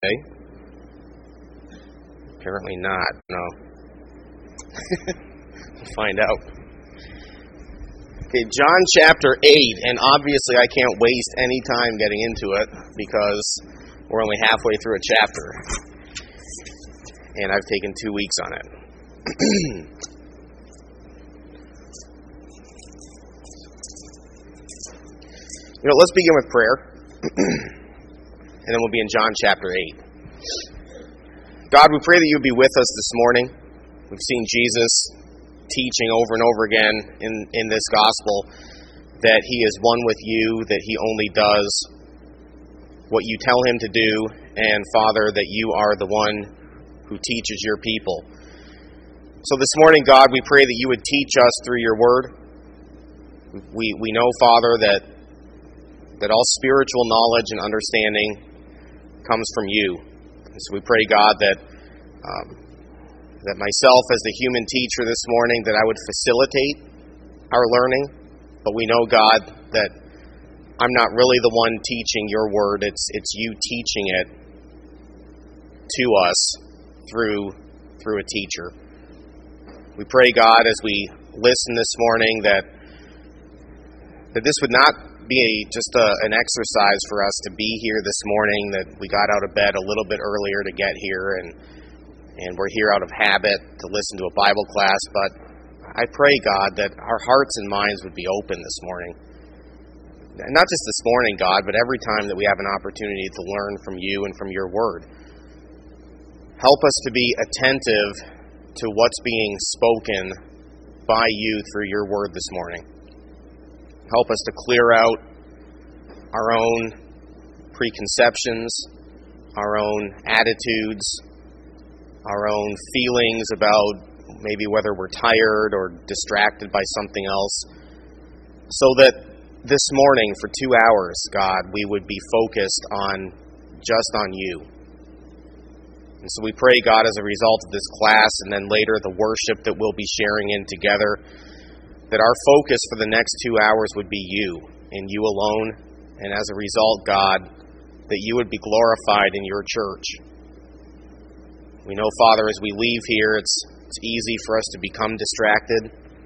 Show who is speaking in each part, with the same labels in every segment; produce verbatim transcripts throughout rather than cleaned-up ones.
Speaker 1: Okay. Apparently not, no. We'll find out. Okay, John chapter eight, and obviously I can't waste any time getting into it because we're only halfway through a chapter. And I've taken two weeks on it. You know, let's begin with prayer. And then we'll be in John chapter eight. God, we pray that you would be with us this morning. We've seen Jesus teaching over and over again in, in this gospel that he is one with you, that he only does what you tell him to do, and Father, that you are the one who teaches your people. So this morning, God, we pray that you would teach us through your word. We we know, Father, that that all spiritual knowledge and understanding comes from you. And so we pray, God, that um, that myself as the human teacher this morning, that I would facilitate our learning. But we know, God, that I'm not really the one teaching your word. It's it's you teaching it to us through through a teacher. We pray, God, as we listen this morning, that that this would not be a, just a, an exercise for us to be here this morning, that we got out of bed a little bit earlier to get here, and and we're here out of habit to listen to a Bible class. But I pray, God, that our hearts and minds would be open this morning. And not just this morning, God, but every time that we have an opportunity to learn from you and from your word. Help us to be attentive to what's being spoken by you through your word this morning. Help us to clear out our own preconceptions, our own attitudes, our own feelings about maybe whether we're tired or distracted by something else, so that this morning for two hours, God, we would be focused on just on you. And so we pray, God, as a result of this class and then later the worship that we'll be sharing in together, that our focus for the next two hours would be you and you alone. And as a result, God, that you would be glorified in your church. We know, Father, as we leave here, it's, it's easy for us to become distracted.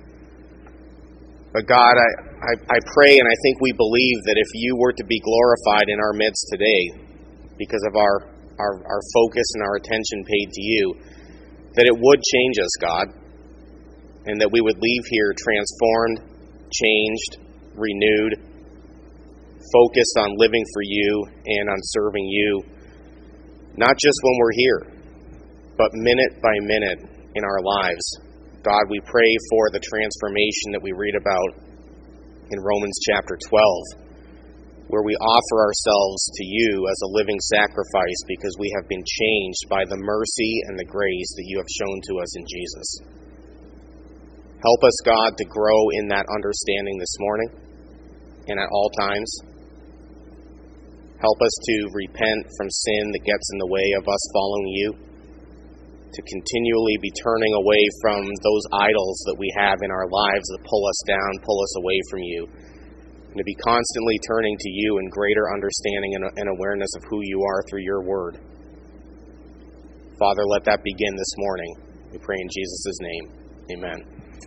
Speaker 1: But God, I, I, I pray and I think we believe that if you were to be glorified in our midst today, because of our, our, our focus and our attention paid to you, that it would change us, God. And that we would leave here transformed, changed, renewed, focused on living for you and on serving you, not just when we're here, but minute by minute in our lives. God, we pray for the transformation that we read about in Romans chapter twelve, where we offer ourselves to you as a living sacrifice because we have been changed by the mercy and the grace that you have shown to us in Jesus. Help us, God, to grow in that understanding this morning and at all times. Help us to repent from sin that gets in the way of us following you, to continually be turning away from those idols that we have in our lives that pull us down, pull us away from you, and to be constantly turning to you in greater understanding and awareness of who you are through your word. Father, let that begin this morning. We pray in Jesus' name. Amen.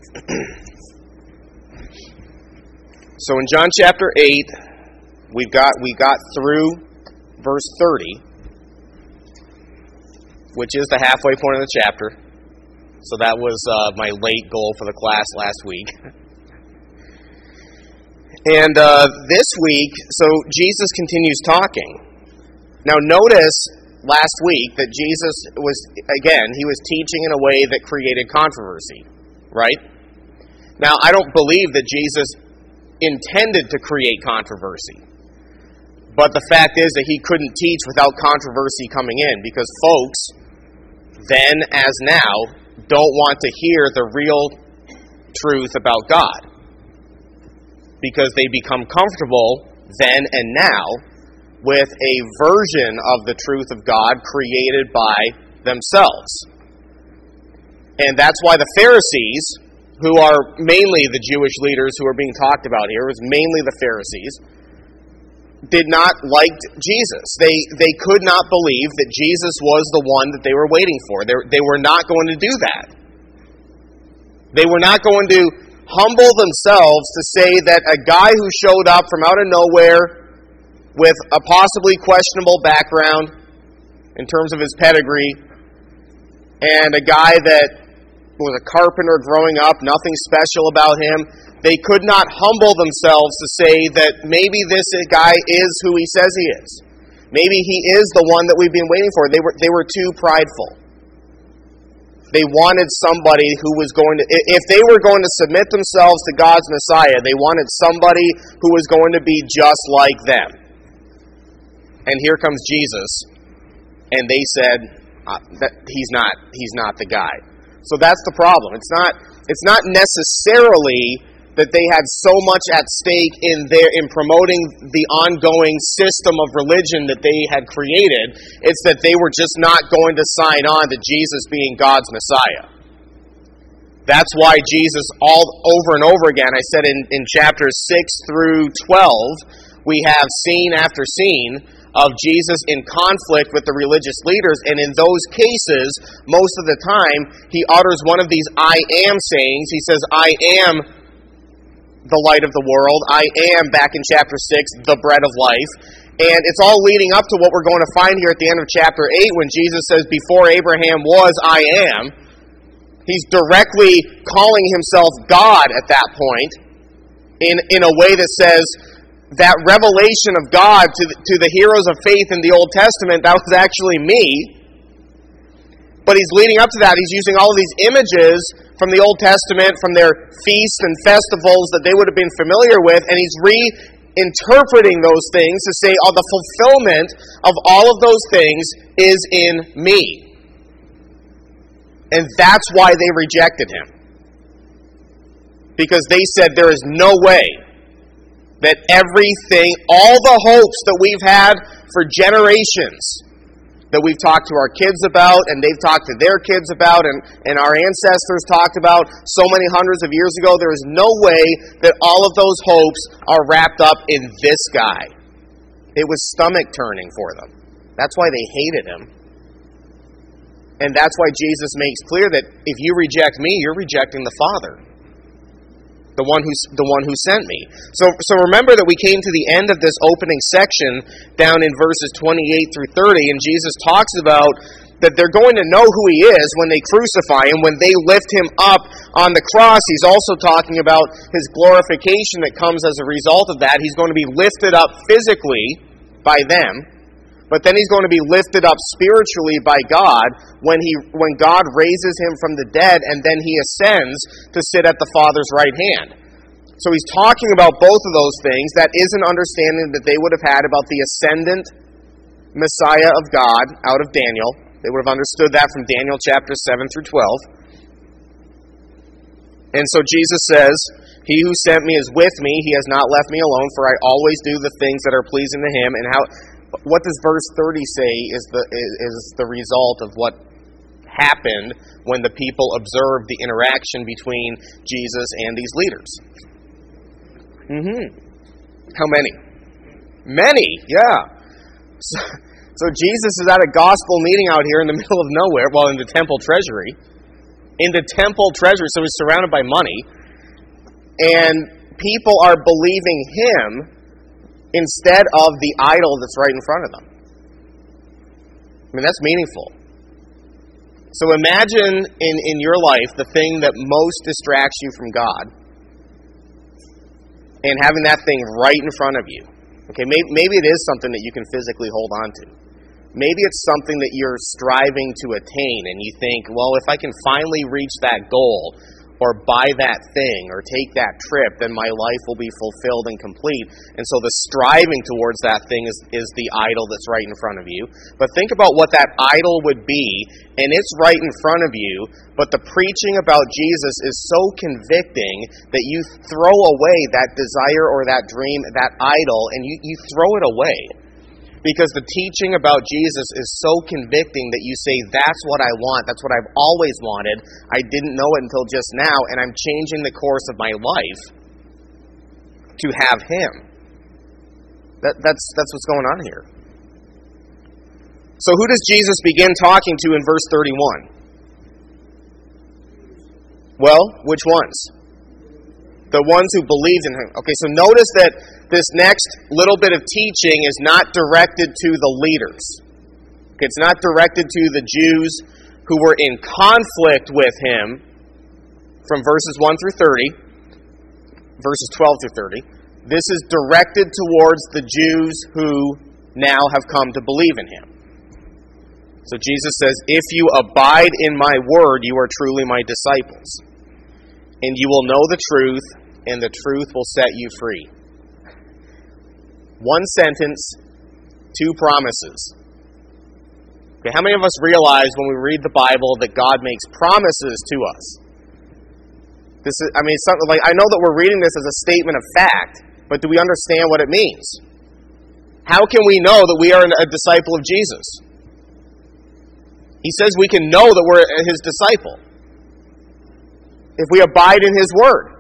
Speaker 1: So in John chapter eight, we've got we got through verse thirty, which is the halfway point of the chapter. So that was uh, my late goal for the class last week. And uh, this week, so Jesus continues talking. Now notice last week that Jesus was, again, he was teaching in a way that created controversy. Right? Now, I don't believe that Jesus intended to create controversy. But the fact is that he couldn't teach without controversy coming in, because folks, then as now, don't want to hear the real truth about God. Because they become comfortable then and now with a version of the truth of God created by themselves. And that's why the Pharisees, who are mainly the Jewish leaders who are being talked about here, is mainly the Pharisees, did not like Jesus. They they could not believe that Jesus was the one that they were waiting for. They, they were not going to do that. They were not going to humble themselves to say that a guy who showed up from out of nowhere with a possibly questionable background in terms of his pedigree, and a guy that was a carpenter growing up, nothing special about him, they could not humble themselves to say that maybe this guy is who he says he is. Maybe he is the one that we've been waiting for. They were they were too prideful. They wanted somebody who was going to, if they were going to submit themselves to God's Messiah, they wanted somebody who was going to be just like them. And here comes Jesus, and they said, uh, that he's not, he's not the guy. So that's the problem. It's not, it's not necessarily that they had so much at stake in their in promoting the ongoing system of religion that they had created. It's that they were just not going to sign on to Jesus being God's Messiah. That's why Jesus, all over and over again, I said in, in chapters six through twelve, we have scene after scene of Jesus in conflict with the religious leaders, and in those cases, most of the time, he utters one of these I am sayings. He says, I am the light of the world. I am, back in chapter six, the bread of life. And it's all leading up to what we're going to find here at the end of chapter eight when Jesus says, before Abraham was, I am. He's directly calling himself God at that point in, in a way that says that revelation of God to the, to the heroes of faith in the Old Testament, that was actually me. But he's leading up to that. He's using all of these images from the Old Testament, from their feasts and festivals that they would have been familiar with, and he's reinterpreting those things to say, oh, the fulfillment of all of those things is in me. And that's why they rejected him. Because they said there is no way that everything, all the hopes that we've had for generations, that we've talked to our kids about, and they've talked to their kids about, and, and our ancestors talked about so many hundreds of years ago, there is no way that all of those hopes are wrapped up in this guy. It was stomach-turning for them. That's why they hated him. And that's why Jesus makes clear that if you reject me, you're rejecting the Father. The one who the one who sent me. So so remember that we came to the end of this opening section down in verses twenty-eight through thirty, and Jesus talks about that they're going to know who he is when they crucify him, when they lift him up on the cross. He's also talking about his glorification that comes as a result of that. He's going to be lifted up physically by them, but then he's going to be lifted up spiritually by God when he when God raises him from the dead, and then he ascends to sit at the Father's right hand. So he's talking about both of those things. That is an understanding that they would have had about the ascendant Messiah of God out of Daniel. They would have understood that from Daniel chapter seven through twelve. And so Jesus says, he who sent me is with me. He has not left me alone, for I always do the things that are pleasing to him. And how... What does verse thirty say is the is the result of what happened when the people observed the interaction between Jesus and these leaders? Mm-hmm. How many? Many, yeah. So, so Jesus is at a gospel meeting out here in the middle of nowhere, well, in the temple treasury. In the temple treasury, so he's surrounded by money. And people are believing him instead of the idol that's right in front of them. I mean, that's meaningful. So imagine in, in your life the thing that most distracts you from God, and having that thing right in front of you. Okay, maybe, maybe it is something that you can physically hold on to. Maybe it's something that you're striving to attain, and you think, well, if I can finally reach that goal, or buy that thing, or take that trip, then my life will be fulfilled and complete. And so the striving towards that thing is, is the idol that's right in front of you. But think about what that idol would be, and it's right in front of you, but the preaching about Jesus is so convicting that you throw away that desire or that dream, that idol, and you, you throw it away. Because the teaching about Jesus is so convicting that you say, that's what I want, that's what I've always wanted, I didn't know it until just now, and I'm changing the course of my life to have him. That, that's, that's what's going on here. So who does Jesus begin talking to in verse thirty-one? Well, which ones? The ones who believed in him. Okay, so notice that this next little bit of teaching is not directed to the leaders. Okay, it's not directed to the Jews who were in conflict with him from verses one through thirty, verses twelve through thirty. This is directed towards the Jews who now have come to believe in him. So Jesus says, "If you abide in my word, you are truly my disciples. And you will know the truth, and the truth will set you free." One sentence, two promises. Okay, how many of us realize when we read the Bible that God makes promises to us? This is, I mean, something like I know that we're reading this as a statement of fact, but do we understand what it means? How can we know that we are a disciple of Jesus? He says we can know that we're his disciple if we abide in his word.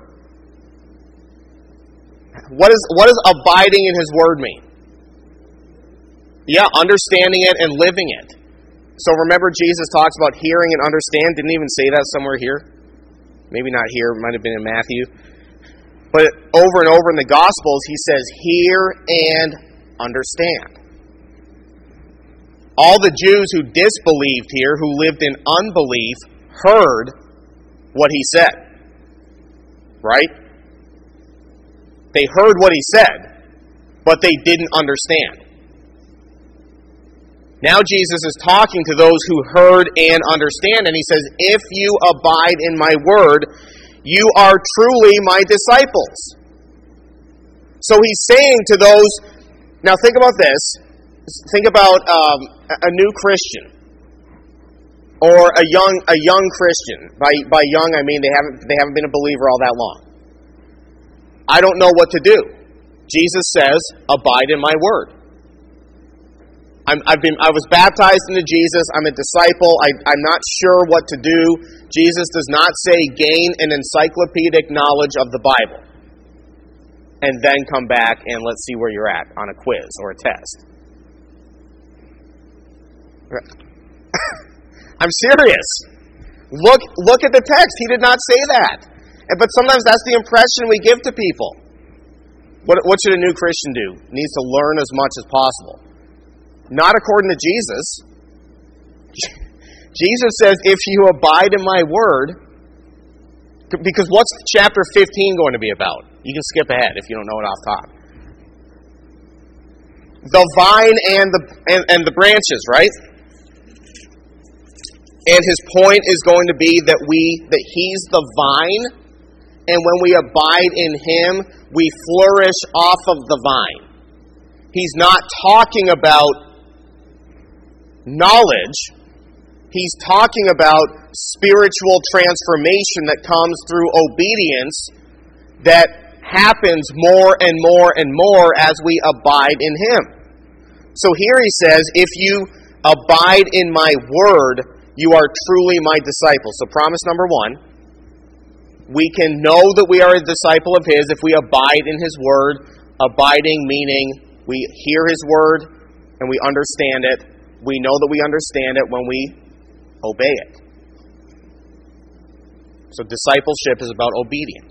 Speaker 1: What is what does abiding in his word mean? Yeah, understanding it and living it. So remember, Jesus talks about hearing and understand. Didn't he even say that somewhere here? Maybe not here. It might have been in Matthew. But over and over in the Gospels, he says, hear and understand. All the Jews who disbelieved here, who lived in unbelief, heard what he said. Right? They heard what he said, but they didn't understand. Now Jesus is talking to those who heard and understand, and he says, if you abide in my word, you are truly my disciples. So he's saying to those, now think about this, think about um, a new Christian, or a young a young Christian. By by young, I mean they haven't they haven't been a believer all that long. I don't know what to do. Jesus says, abide in my word. I'm, I've been, I was baptized into Jesus. I'm a disciple. I, I'm not sure what to do. Jesus does not say gain an encyclopedic knowledge of the Bible and then come back and let's see where you're at on a quiz or a test. I'm serious. Look, look at the text. He did not say that. But sometimes that's the impression we give to people. What, what should a new Christian do? Needs to learn as much as possible. Not according to Jesus. Jesus says, if you abide in my word, because what's chapter fifteen going to be about? You can skip ahead if you don't know it off top. The vine and the and, and the branches, right? And his point is going to be that we that he's the vine, and when we abide in him, we flourish off of the vine. He's not talking about knowledge. He's talking about spiritual transformation that comes through obedience that happens more and more and more as we abide in him. So here he says, if you abide in my word, you are truly my disciple. So promise number one, we can know that we are a disciple of his if we abide in his word. Abiding meaning we hear his word and we understand it. We know that we understand it when we obey it. So discipleship is about obedience.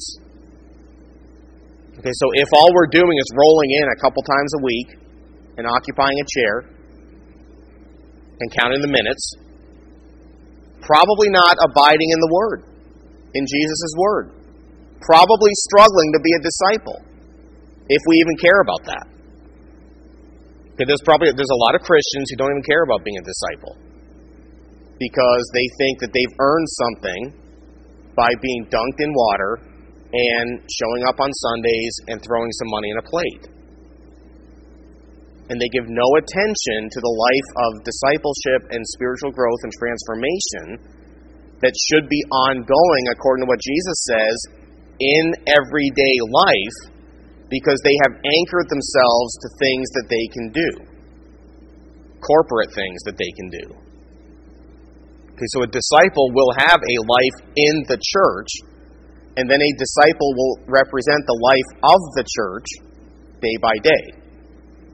Speaker 1: Okay, so if all we're doing is rolling in a couple times a week and occupying a chair and counting the minutes, probably not abiding in the Word, in Jesus' Word. Probably struggling to be a disciple, if we even care about that. Okay, there's probably there's a lot of Christians who don't even care about being a disciple because they think that they've earned something by being dunked in water and showing up on Sundays and throwing some money in a plate. And they give no attention to the life of discipleship and spiritual growth and transformation that should be ongoing according to what Jesus says in everyday life, because they have anchored themselves to things that they can do. Corporate things that they can do. Okay, so a disciple will have a life in the church, and then a disciple will represent the life of the church day by day.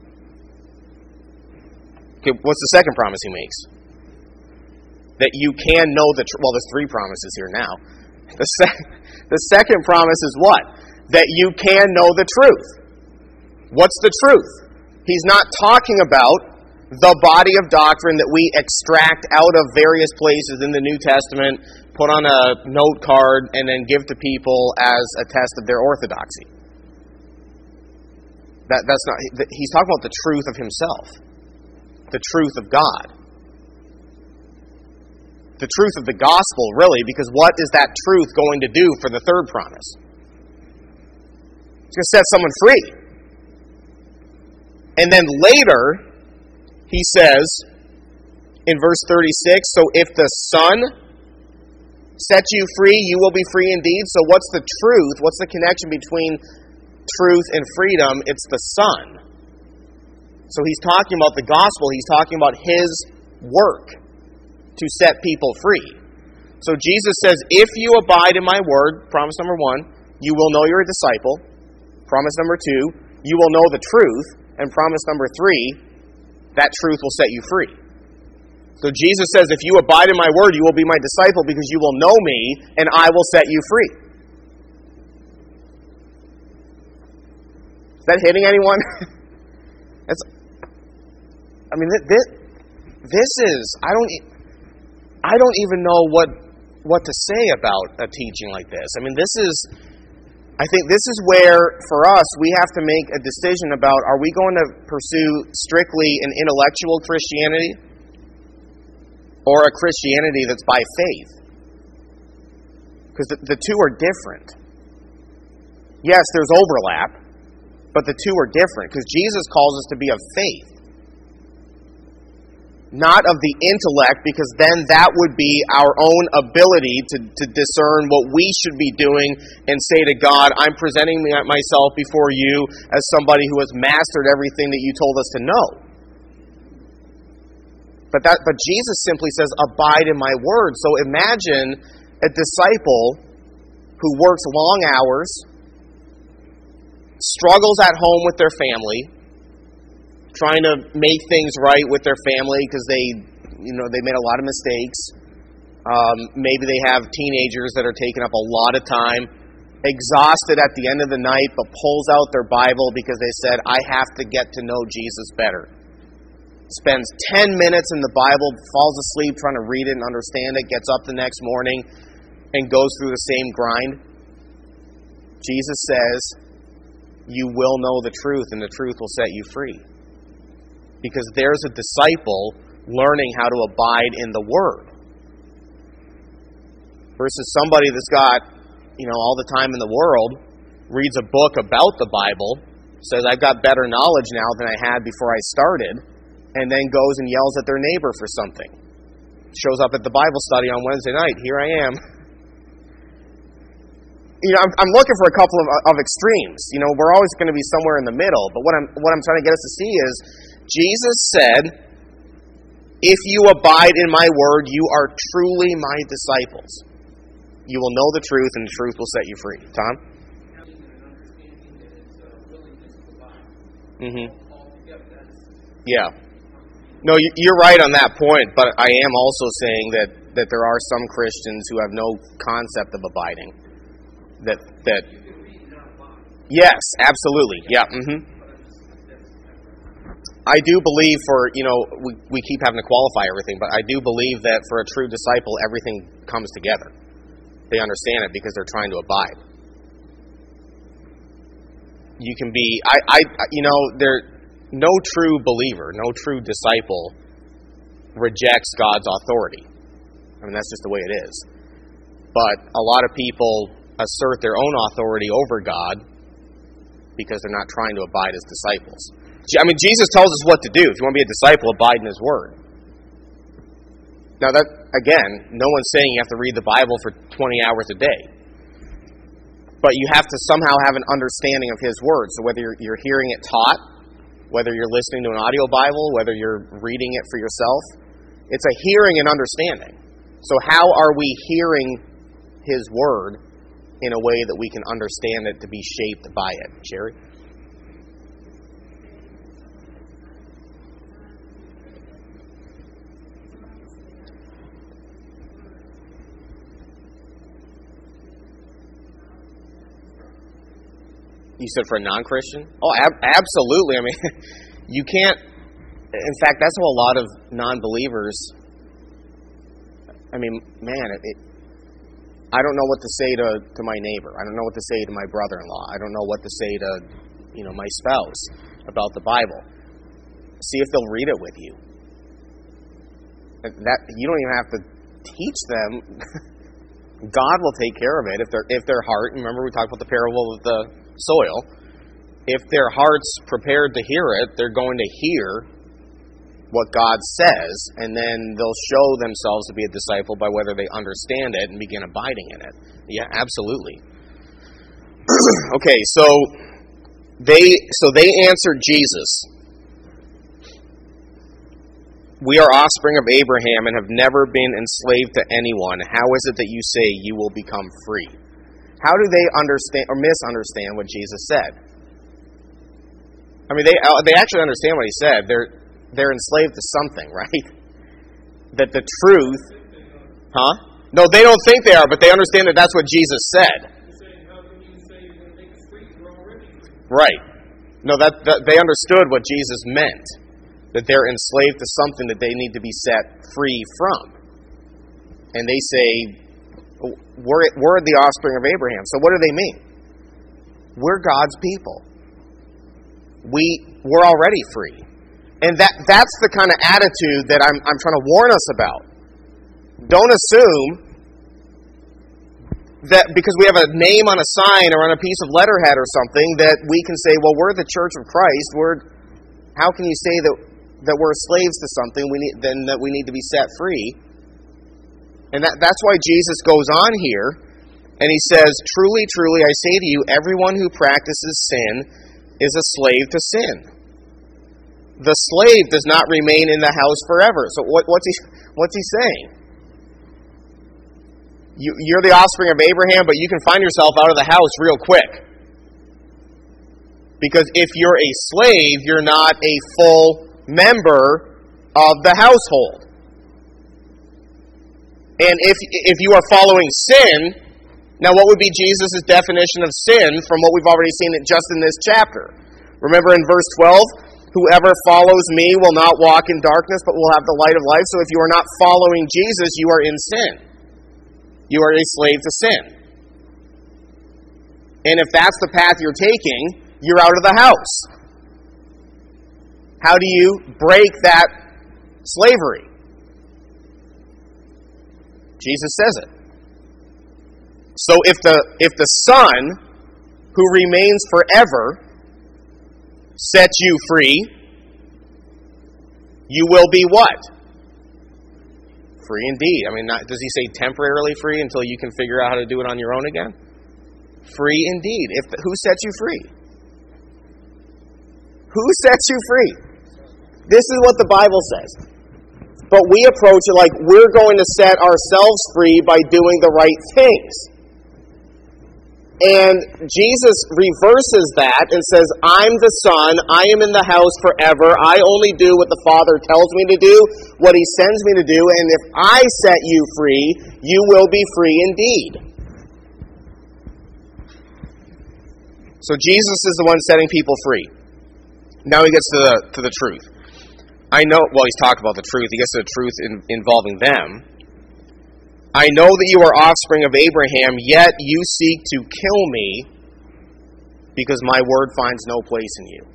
Speaker 1: Okay, what's the second promise he makes? That you can know the truth. Well, there's three promises here now. The, sec- the second promise is what? That you can know the truth. What's the truth? He's not talking about the body of doctrine that we extract out of various places in the New Testament, put on a note card, and then give to people as a test of their orthodoxy. That, that's not. He's talking about the truth of himself. The truth of God. The truth of the gospel, really, because what is that truth going to do for the third promise? It's going to set someone free. And then later, he says, in verse thirty-six, so if the Son sets you free, you will be free indeed. So what's the truth? What's the connection between truth and freedom? It's the Son. So he's talking about the gospel. He's talking about his work to set people free. So Jesus says, if you abide in my word, promise number one, you will know you're a disciple. Promise number two, you will know the truth. And promise number three, that truth will set you free. So Jesus says, if you abide in my word, you will be my disciple because you will know me and I will set you free. Is that hitting anyone? It's, I mean, this, this is, I don't... I don't even know what what to say about a teaching like this. I mean, this is, I think this is where, for us, we have to make a decision about, are we going to pursue strictly an intellectual Christianity or a Christianity that's by faith? Because the, the two are different. Yes, there's overlap, but the two are different, because Jesus calls us to be of faith. Not of the intellect, because then that would be our own ability to, to discern what we should be doing and say to God, I'm presenting myself before you as somebody who has mastered everything that you told us to know. But that, but Jesus simply says, abide in my word. So imagine a disciple who works long hours, struggles at home with their family, trying to make things right with their family because they, you know, they made a lot of mistakes. Um, maybe they have teenagers that are taking up a lot of time, exhausted at the end of the night, but pulls out their Bible because they said, I have to get to know Jesus better. Spends ten minutes in the Bible, falls asleep trying to read it and understand it, gets up the next morning and goes through the same grind. Jesus says, you will know the truth and the truth will set you free. Because there's a disciple learning how to abide in the Word. Versus somebody that's got, you know, all the time in the world, reads a book about the Bible, says, I've got better knowledge now than I had before I started, and then goes and yells at their neighbor for something. Shows up at the Bible study on Wednesday night, here I am. You know, I'm, I'm looking for a couple of, of extremes. You know, we're always going to be somewhere in the middle, but what I'm, what I'm trying to get us to see is, Jesus said, if you abide in my word, you are truly my disciples. You will know the truth, and the truth will set you free. Tom? Mm-hmm. Yeah. No, you're right on that point, but I am also saying that, that there are some Christians who have no concept of abiding. That, that yes, absolutely. Yeah, mm-hmm. I do believe for, you know, we, we keep having to qualify everything, but I do believe that for a true disciple, everything comes together. They understand it because they're trying to abide. You can be, I, I you know, there, no true believer, no true disciple rejects God's authority. I mean, that's just the way it is. But a lot of people assert their own authority over God because they're not trying to abide as disciples. I mean, Jesus tells us what to do. If you want to be a disciple, abide in His Word. Now, that again, no one's saying you have to read the Bible for twenty hours a day. But you have to somehow have an understanding of His Word. So whether you're, you're hearing it taught, whether you're listening to an audio Bible, whether you're reading it for yourself, it's a hearing and understanding. So how are we hearing His Word in a way that we can understand it to be shaped by it? Jerry? You said for a non-Christian? Oh, ab- absolutely. I mean, you can't... In fact, that's how a lot of non-believers... I mean, man, it, it, I don't know what to say to, to my neighbor. I don't know what to say to my brother-in-law. I don't know what to say to, you know, my spouse about the Bible. See if they'll read it with you. That you don't even have to teach them. God will take care of it if their if their heart. Remember, we talked about the parable of the soil. If their heart's prepared to hear it, they're going to hear what God says, and then they'll show themselves to be a disciple by whether they understand it and begin abiding in it. Yeah, absolutely. Okay, so they so they answered Jesus. We are offspring of Abraham and have never been enslaved to anyone. How is it that you say you will become free? How do they understand or misunderstand what Jesus said? I mean, they they actually understand what he said. They're they're enslaved to something, right? That the truth, huh? No, they don't think they are, but they understand that that's what Jesus said. Right. No, that, that they understood what Jesus meant. That they're enslaved to something that they need to be set free from. And they say, we're, we're the offspring of Abraham. So what do they mean? We're God's people. We, we're already free. And that that's the kind of attitude that I'm, I'm trying to warn us about. Don't assume that because we have a name on a sign or on a piece of letterhead or something that we can say, well, we're the Church of Christ. We're, how can you say that, that we're slaves to something we need, then that we need to be set free? And that, that's why Jesus goes on here and he says, truly, truly, I say to you, everyone who practices sin is a slave to sin. The slave does not remain in the house forever. So what, what's he what's he saying? You, you're the offspring of Abraham, but you can find yourself out of the house real quick. Because if you're a slave, you're not a full member of the household. And if if you are following sin, now what would be Jesus' definition of sin from what we've already seen it just in this chapter? Remember in verse twelve, whoever follows me will not walk in darkness, but will have the light of life. So if you are not following Jesus, you are in sin. You are a slave to sin. And if that's the path you're taking, you're out of the house. How do you break that slavery? Jesus says it. So if the if the Son, who remains forever, sets you free, you will be what? Free indeed. I mean, not, does he say temporarily free until you can figure out how to do it on your own again? Free indeed. If the, who sets you free? Who sets you free? This is what the Bible says. But we approach it like we're going to set ourselves free by doing the right things. And Jesus reverses that and says, I'm the Son, I am in the house forever, I only do what the Father tells me to do, what He sends me to do, and if I set you free, you will be free indeed. So Jesus is the one setting people free. Now he gets to the, to the truth. I know, well, he's talked about the truth, he gets to the truth in, involving them. I know that you are offspring of Abraham, yet you seek to kill me because my word finds no place in you.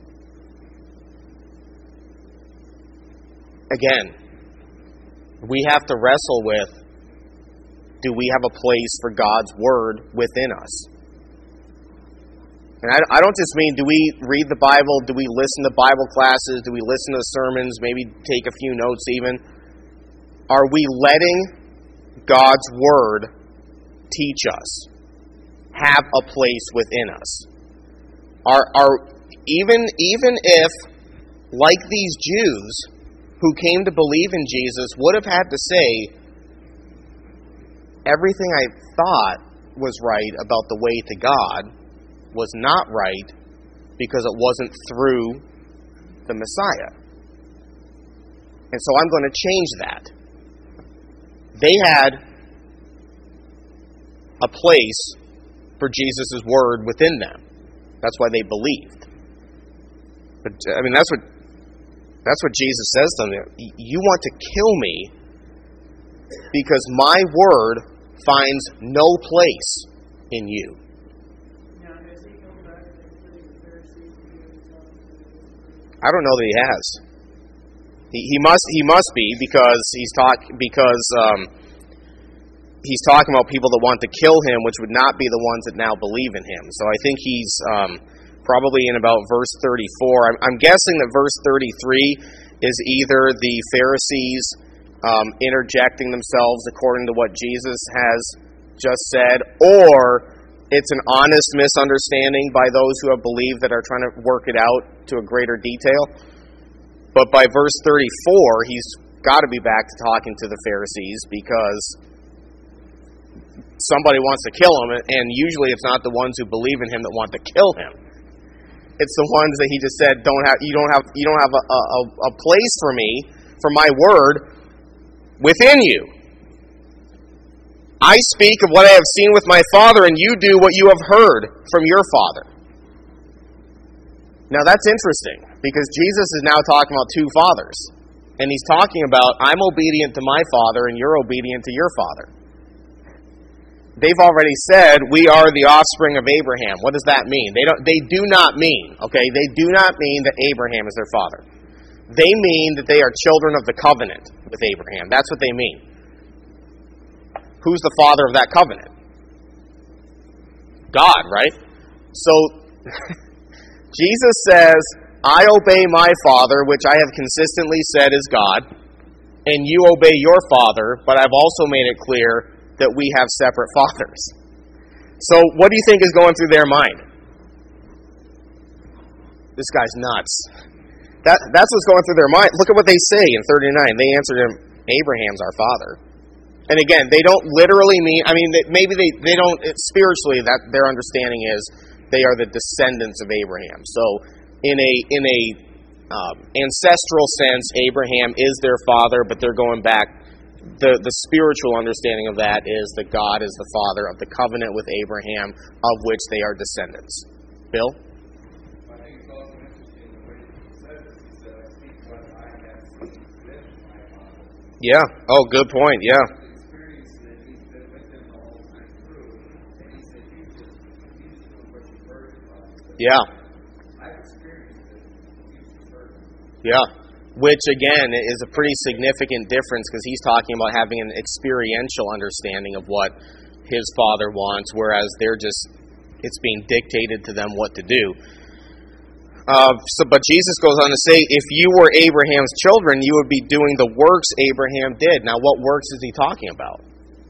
Speaker 1: Again, we have to wrestle with, do we have a place for God's word within us? And I, I don't just mean, do we read the Bible, do we listen to Bible classes, do we listen to sermons, maybe take a few notes even? Are we letting God's word teach us, have a place within us? Are, are even, even if, like these Jews who came to believe in Jesus, would have had to say, everything I thought was right about the way to God was not right because it wasn't through the Messiah. And so I'm going to change that. They had a place for Jesus' word within them. That's why they believed. But I mean, that's what that's what Jesus says to them. You want to kill me because my word finds no place in you. I don't know that he has. He, he must he must be because he's talk because um, he's talking about people that want to kill him, which would not be the ones that now believe in him. So I think he's um, probably in about verse thirty-four. I'm, I'm guessing that verse thirty-three is either the Pharisees um, interjecting themselves according to what Jesus has just said, or it's an honest misunderstanding by those who have believed that are trying to work it out to a greater detail. But by verse thirty-four, he's got to be back to talking to the Pharisees because somebody wants to kill him, and usually it's not the ones who believe in him that want to kill him. It's the ones that he just said, "Don't have you don't have you don't have a, a, a place for me, for my word within you. I speak of what I have seen with my Father, and you do what you have heard from your father." Now that's interesting, because Jesus is now talking about two fathers. And he's talking about, I'm obedient to my Father, and you're obedient to your father. They've already said, we are the offspring of Abraham. What does that mean? They don't. They do not mean, okay, they do not mean that Abraham is their father. They mean that they are children of the covenant with Abraham. That's what they mean. Who's the father of that covenant? God, right? So, Jesus says, I obey my Father, which I have consistently said is God, and you obey your father, but I've also made it clear that we have separate fathers. So, what do you think is going through their mind? This guy's nuts. That, that's what's going through their mind. Look at what they say in thirty-nine. They answered him, Abraham's our father. And again, they don't literally mean, I mean, maybe they, they don't, spiritually, that their understanding is they are the descendants of Abraham. So, in a in a um, ancestral sense, Abraham is their father, but they're going back. The, the spiritual understanding of that is that God is the father of the covenant with Abraham, of which they are descendants. Bill?
Speaker 2: I think it's also interesting the way he says it. He said, I speak what I have seen with my father.
Speaker 1: Yeah. Oh, good point. Yeah. Yeah. Yeah. Which, again, is a pretty significant difference because he's talking about having an experiential understanding of what his father wants, whereas they're just, it's being dictated to them what to do. Uh, so, but Jesus goes on to say, if you were Abraham's children, you would be doing the works Abraham did. Now, what works is he talking about?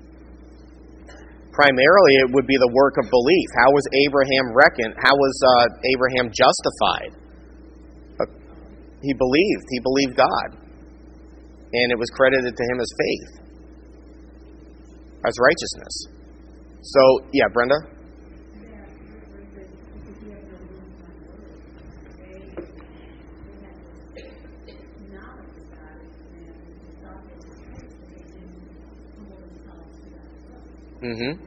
Speaker 1: Primarily, it would be the work of belief. How was Abraham reckoned? How was uh, Abraham justified? Uh, he believed. He believed God. And it was credited to him as faith, as righteousness. So, yeah, Brenda? Mm-hmm.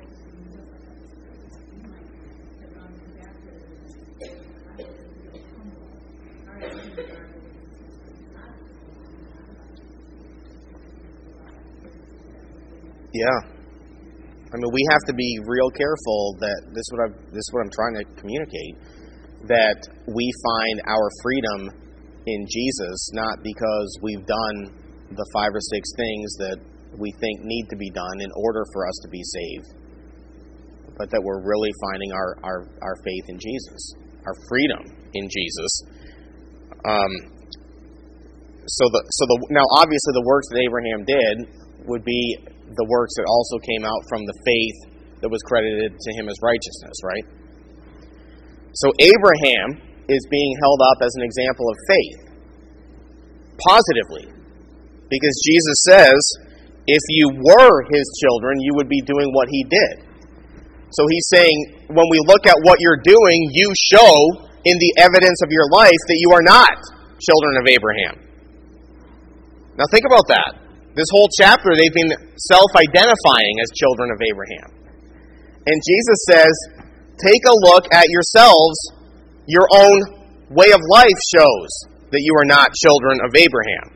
Speaker 1: Yeah. I mean, we have to be real careful that this is what I've, this is what I'm trying to communicate, that we find our freedom in Jesus, not because we've done the five or six things that we think need to be done in order for us to be saved, but that we're really finding our, our, our faith in Jesus, our freedom in Jesus. Um, so the so the now obviously the works that Abraham did would be the works that also came out from the faith that was credited to him as righteousness, right? So Abraham is being held up as an example of faith, positively, because Jesus says, if you were his children, you would be doing what he did. So he's saying, when we look at what you're doing, you show in the evidence of your life that you are not children of Abraham. Now think about that. This whole chapter, they've been self-identifying as children of Abraham. And Jesus says, take a look at yourselves Your own way of life shows that you are not children of Abraham.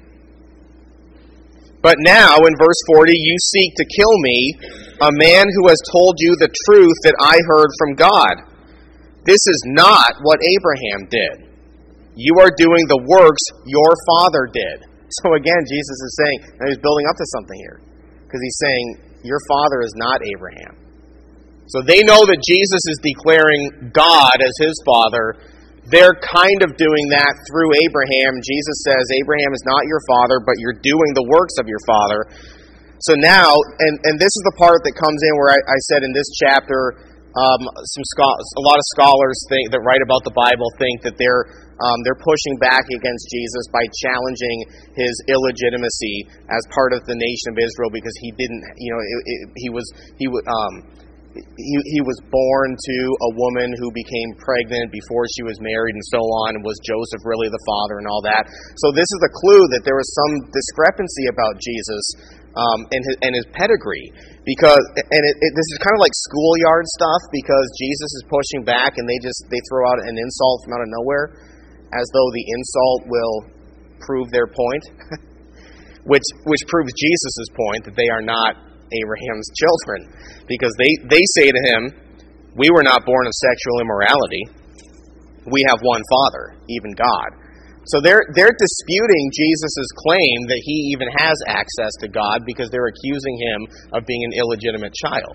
Speaker 1: But now, in verse forty, you seek to kill me, a man who has told you the truth that I heard from God. This is not what Abraham did. You are doing the works your father did. So again, Jesus is saying, and he's building up to something here, because he's saying, your father is not Abraham. So they know that Jesus is declaring God as his father. They're kind of doing that through Abraham. Jesus says, Abraham is not your father, but you're doing the works of your father. So now, and, and this is the part that comes in where I, I said in this chapter, um, some scholars, a lot of scholars think, that write about the Bible think that they're um, they're pushing back against Jesus by challenging his illegitimacy as part of the nation of Israel, because he didn't, you know, it, it, he was he um. He, he was born to a woman who became pregnant before she was married and so on. And was Joseph really the father and all that? So this is a clue that there was some discrepancy about Jesus um, and, his, and his pedigree. Because, and it, it, this is kind of like schoolyard stuff, because Jesus is pushing back and they just they throw out an insult from out of nowhere as though the insult will prove their point, which which proves Jesus' point that they are not Abraham's children, because they, they say to him, we were not born of sexual immorality. We have one Father, even God. So they're they're disputing Jesus' claim that he even has access to God, because they're accusing him of being an illegitimate child.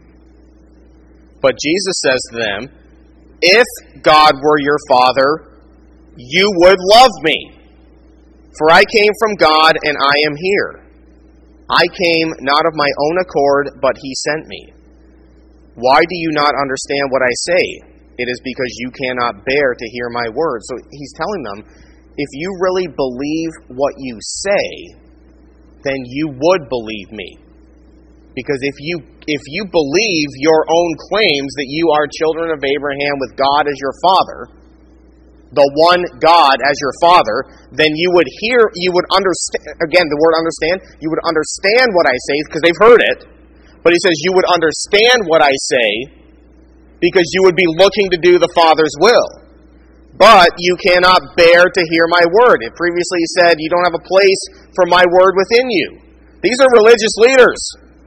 Speaker 1: But Jesus says to them, if God were your Father, you would love me. For I came from God and I am here. I came not of my own accord, but he sent me. Why do you not understand what I say? It is because you cannot bear to hear my words. So he's telling them, if you really believe what you say, then you would believe me. Because if you if you believe your own claims that you are children of Abraham with God as your father, the one God as your father, then you would hear, you would understand, again, the word understand, you would understand what I say, because they've heard it, but he says you would understand what I say, because you would be looking to do the Father's will. But you cannot bear to hear my word. It previously said you don't have a place for my word within you. These are religious leaders,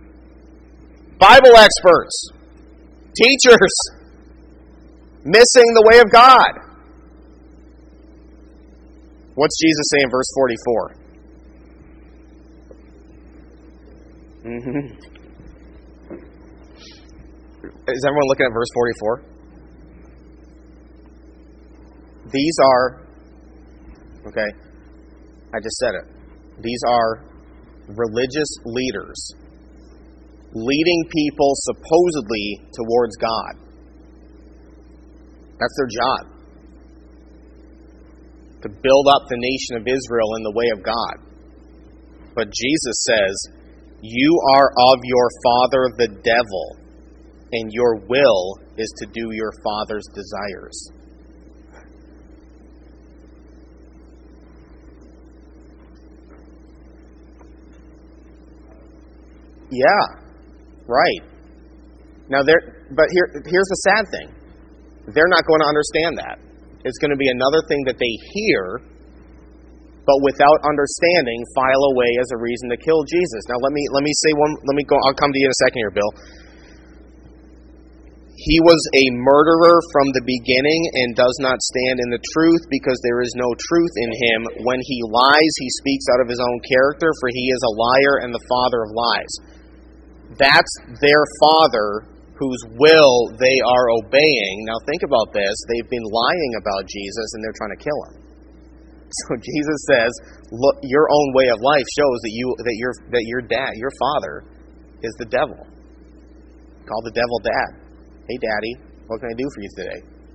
Speaker 1: Bible experts, teachers, missing the way of God. What's Jesus say in verse forty-four? Mm-hmm. Is everyone looking at verse forty-four? These are, okay, I just said it. These are religious leaders leading people supposedly towards God. That's their job. To build up the nation of Israel in the way of God. But Jesus says, you are of your father the devil, and your will is to do your father's desires. Yeah, right. Now, there, but here, here's the sad thing. They're not going to understand that. It's going to be another thing that they hear, but without understanding, file away as a reason to kill Jesus. Now let me let me say one. Let me go. I'll come to you in a second here, Bill. He was a murderer from the beginning and does not stand in the truth, because there is no truth in him. When he lies, he speaks out of his own character, for he is a liar and the father of lies. That's their father, whose will they are obeying. Now think about this. They've been lying about Jesus and they're trying to kill him. So Jesus says, look, your own way of life shows that you that your that your dad, your father, is the devil. Call the devil dad. Hey daddy, what can I do for you today?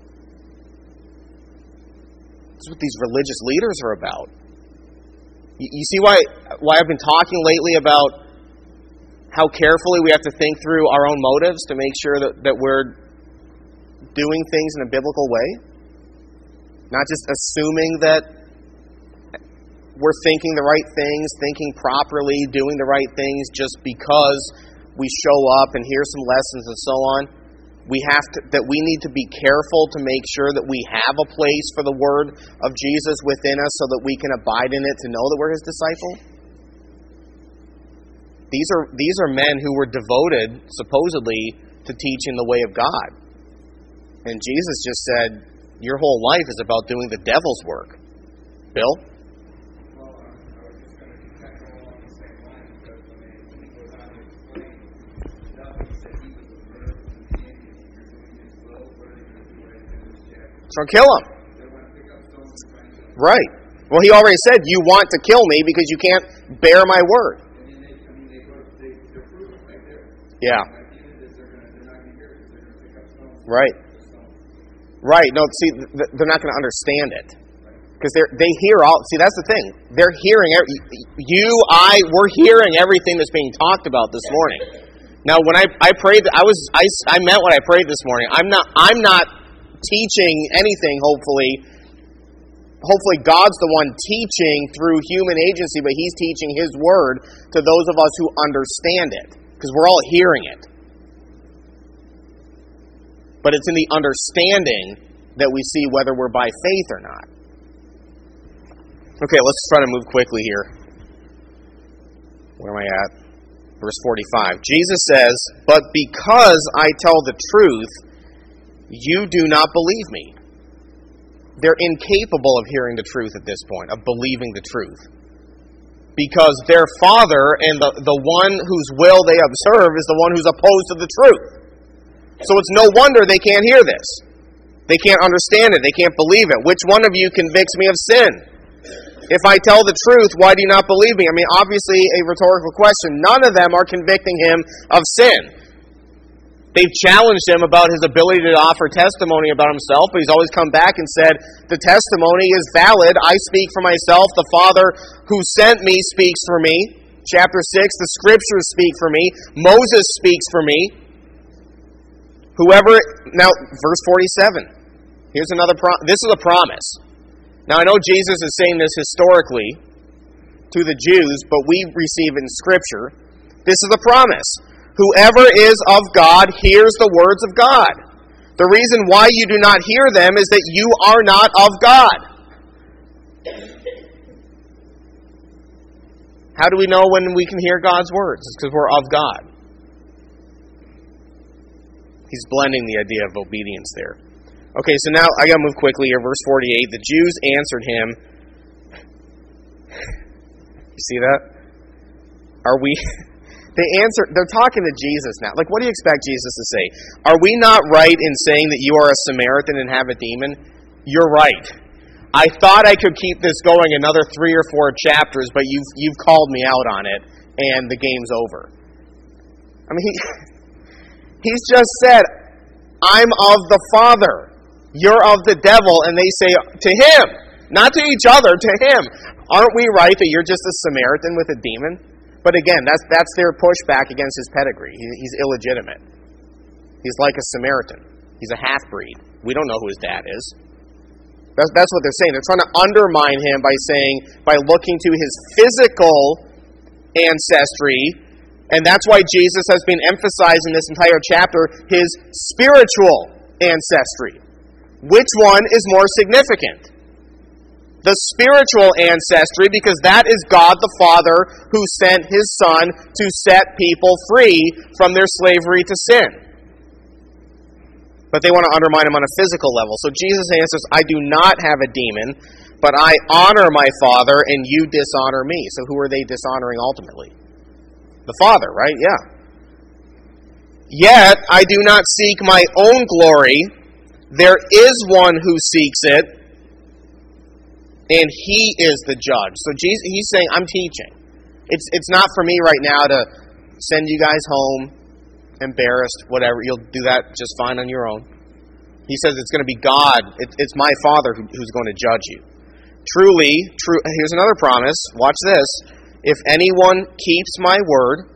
Speaker 1: That's what these religious leaders are about. You, you see why why I've been talking lately about how carefully we have to think through our own motives to make sure that, that we're doing things in a biblical way? Not just assuming that we're thinking the right things, thinking properly, doing the right things just because we show up and hear some lessons and so on. we have to, that we need to be careful to make sure that we have a place for the word of Jesus within us so that we can abide in it to know that we're his disciple? These are these are men who were devoted, supposedly, to teaching the way of God. And Jesus just said, your whole life is about doing the devil's work. Bill?
Speaker 2: Well, uh, I was just going to kind of go along the same line because when they, when he goes on to explain, the devil said he was a murderer and companion. You're doing his will. What are they going to do right in this chapter?
Speaker 1: So kill him.
Speaker 2: They want to pick up stones and find him.
Speaker 1: Right. Well, he already said, you want to kill me because you can't bear my word.
Speaker 2: And then they, I mean, they go, they, they're proven right there.
Speaker 1: Yeah.
Speaker 2: At the end of this, they're, gonna, they're not going to hear it because they're going to pick up stones.
Speaker 1: Right. Right. No, see, they're not going to understand it. Because they they hear all, see, that's the thing. They're hearing, you, I, we're hearing everything that's being talked about this morning. Now, when I, I prayed, I was, I, I meant what I prayed this morning. I'm not, I'm not teaching anything, hopefully. Hopefully God's the one teaching through human agency, but he's teaching his word to those of us who understand it. Because we're all hearing it. But it's in the understanding that we see whether we're by faith or not. Okay, let's try to move quickly here. Where am I at? Verse forty-five. Jesus says, but because I tell the truth, you do not believe me. They're incapable of hearing the truth at this point, of believing the truth. Because their father and the, the one whose will they observe is the one who's opposed to the truth. So it's no wonder they can't hear this. They can't understand it. They can't believe it. Which one of you convicts me of sin? If I tell the truth, why do you not believe me? I mean, obviously a rhetorical question. None of them are convicting him of sin. They've challenged him about his ability to offer testimony about himself, but he's always come back and said, the testimony is valid. I speak for myself. The Father who sent me speaks for me. Chapter six, the Scriptures speak for me. Moses speaks for me. Whoever, now, verse forty-seven. Here's another, pro- this is a promise. Now, I know Jesus is saying this historically to the Jews, but we receive it in Scripture. This is a promise. Whoever is of God hears the words of God. The reason why you do not hear them is that you are not of God. How do we know when we can hear God's words? It's because we're of God. He's blending the idea of obedience there. Okay, so now I got to move quickly here. Verse forty-eight. The Jews answered him. You see that? Are we... They answer, they're talking to Jesus now. Like, what do you expect Jesus to say? Are we not right in saying that you are a Samaritan and have a demon? You're right. I thought I could keep this going another three or four chapters, but you've, you've called me out on it, and the game's over. I mean, he, he's just said, I'm of the Father. You're of the devil. And they say to him, not to each other, to him, aren't we right that you're just a Samaritan with a demon? But again, that's that's their pushback against his pedigree. He, he's illegitimate. He's like a Samaritan. He's a half-breed. We don't know who his dad is. That's, that's what they're saying. They're trying to undermine him by saying, by looking to his physical ancestry, and that's why Jesus has been emphasizing this entire chapter, his spiritual ancestry. Which one is more significant? The spiritual ancestry, because that is God the Father who sent his Son to set people free from their slavery to sin. But they want to undermine him on a physical level. So Jesus answers, I do not have a demon, but I honor my Father, and you dishonor me. So who are they dishonoring ultimately? The Father, right? Yeah. Yet I do not seek my own glory. There is one who seeks it, and he is the judge. So Jesus, he's saying, I'm teaching. It's it's not for me right now to send you guys home, embarrassed, whatever. You'll do that just fine on your own. He says it's going to be God. It, it's my Father who, who's going to judge you. Truly, true. Here's another promise. Watch this. If anyone keeps my word,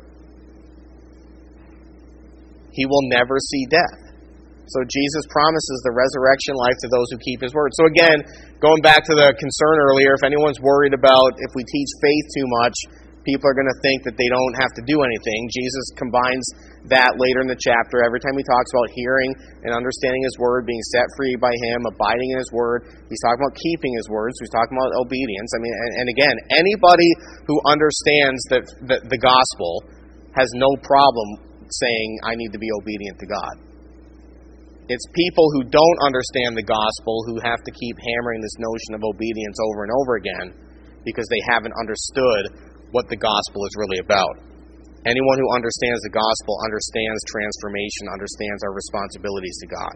Speaker 1: he will never see death. So Jesus promises the resurrection life to those who keep his word. So again, going back to the concern earlier, if anyone's worried about if we teach faith too much, people are going to think that they don't have to do anything. Jesus combines that later in the chapter. Every time he talks about hearing and understanding his word, being set free by him, abiding in his word, he's talking about keeping his words. He's talking about obedience. I mean, and, and again, anybody who understands the, the, the gospel has no problem saying, I need to be obedient to God. It's people who don't understand the gospel who have to keep hammering this notion of obedience over and over again because they haven't understood what the gospel is really about. Anyone who understands the gospel understands transformation, understands our responsibilities to God.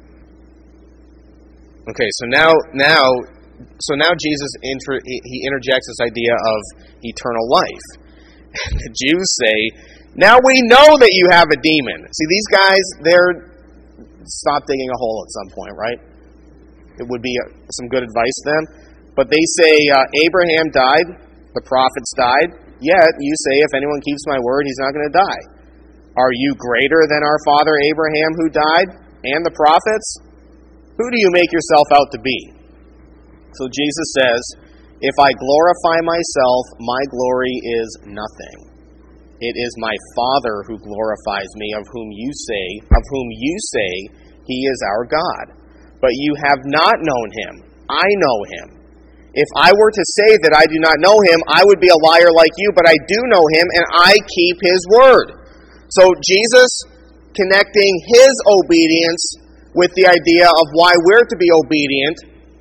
Speaker 1: Okay, so now, now, so now Jesus inter, he interjects this idea of eternal life. The Jews say, "Now we know that you have a demon." See, these guys, they're stop digging a hole at some point, right? It would be uh, some good advice to them. But they say, uh, Abraham died, the prophets died, yet you say, if anyone keeps my word, he's not going to die. Are you greater than our father Abraham who died, and the prophets? Who do you make yourself out to be? So Jesus says, if I glorify myself, my glory is nothing. It is my Father who glorifies me, of whom you say, of whom you say, he is our God. But you have not known him. I know him. If I were to say that I do not know him, I would be a liar like you, but I do know him, and I keep his word. So Jesus connecting his obedience with the idea of why we're to be obedient.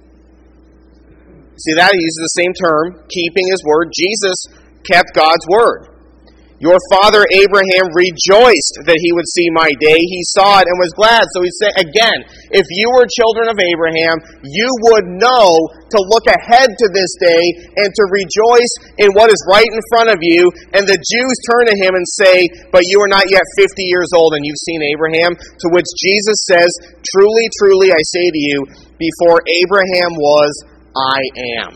Speaker 1: See that? He uses the same term, keeping his word. Jesus kept God's word. Your father Abraham rejoiced that he would see my day. He saw it and was glad. So he said, again, if you were children of Abraham, you would know to look ahead to this day and to rejoice in what is right in front of you. And the Jews turn to him and say, but you are not yet fifty years old and you've seen Abraham. To which Jesus says, truly, truly, I say to you, before Abraham was, I am.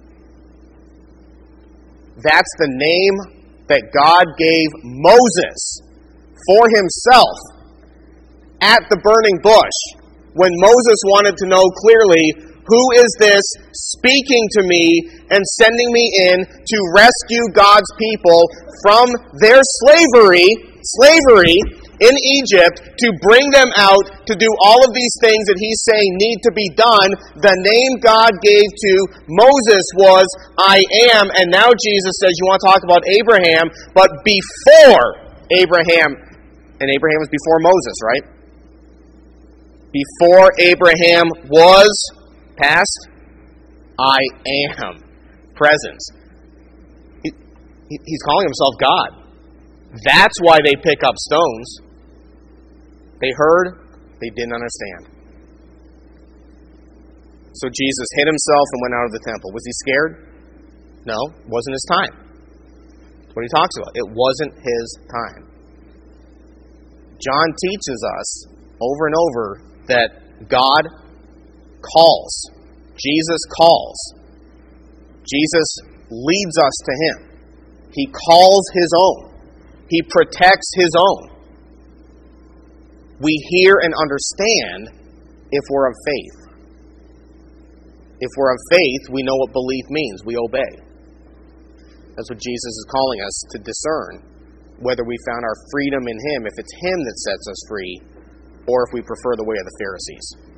Speaker 1: That's the name that God gave Moses for himself at the burning bush when Moses wanted to know clearly, who is this speaking to me and sending me in to rescue God's people from their slavery, slavery in Egypt, to bring them out to do all of these things that he's saying need to be done. The name God gave to Moses was I am, and now Jesus says, you want to talk about Abraham, but before Abraham, and Abraham was before Moses, right? Before Abraham was, past, I am, present. He, he's calling himself God. That's why they pick up stones. They heard, they didn't understand. So Jesus hid himself and went out of the temple. Was he scared? No, it wasn't his time. That's what he talks about. It wasn't his time. John teaches us over and over that God calls. Jesus calls. Jesus leads us to him. He calls his own. He protects his own. We hear and understand if we're of faith. If we're of faith, we know what belief means. We obey. That's what Jesus is calling us to discern, whether we found our freedom in him, if it's him that sets us free, or if we prefer the way of the Pharisees.